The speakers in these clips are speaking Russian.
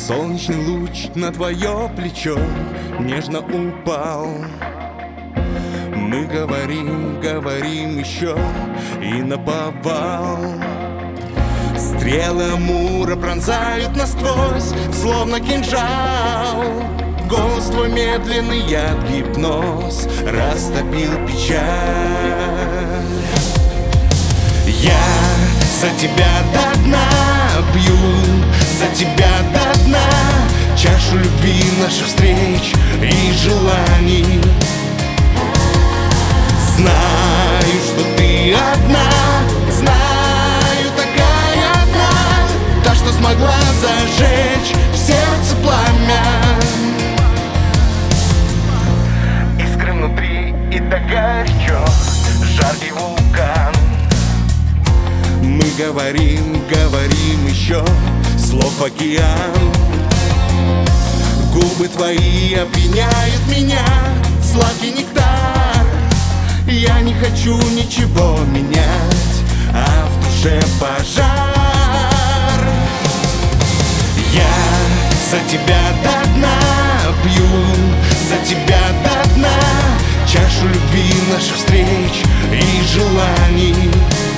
Солнечный луч на твое плечо нежно упал. Мы говорим, говорим еще и наповал. Стрелы Амура пронзают насквозь, словно кинжал. Голос твой медленный яд, гипноз, растопил печаль. Я за тебя до дна пью, за тебя до дна чашу любви наших встреч и желаний. Знаю, что ты одна, знаю, такая одна, та, что смогла зажечь в сердце пламя. Искры внутри и так горячо, жаркий вулкан. Мы говорим, говорим еще, слов океан. Губы твои опьяняют меня, сладкий нектар. Я не хочу ничего менять, а в душе пожар. Я за тебя до дна пью, за тебя до дна чашу любви наших встреч и желаний.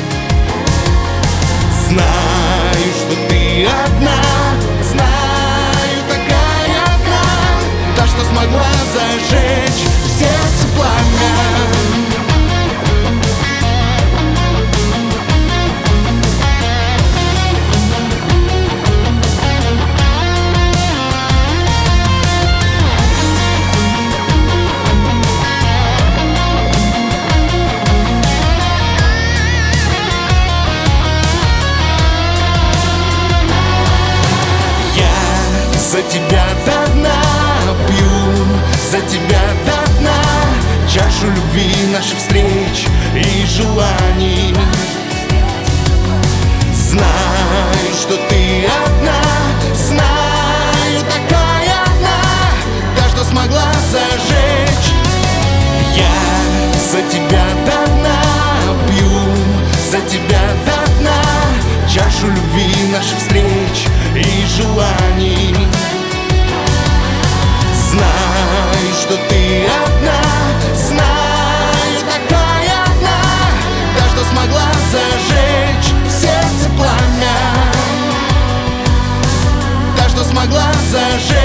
Знаю, что ты одна, знаю, такая одна, та, что смогла зажечь в сердце пламя. За тебя до дна пью, за тебя до дна чашу любви наших встреч и желаний. Знаю, что ты одна, знаю, такая одна, та, что смогла зажечь. Я за тебя до дна пью, за тебя до дна чашу любви наших встреч и желаний. Знаю, что ты одна, знаю, такая одна, та, что смогла зажечь в сердце пламя, та, что смогла зажечь.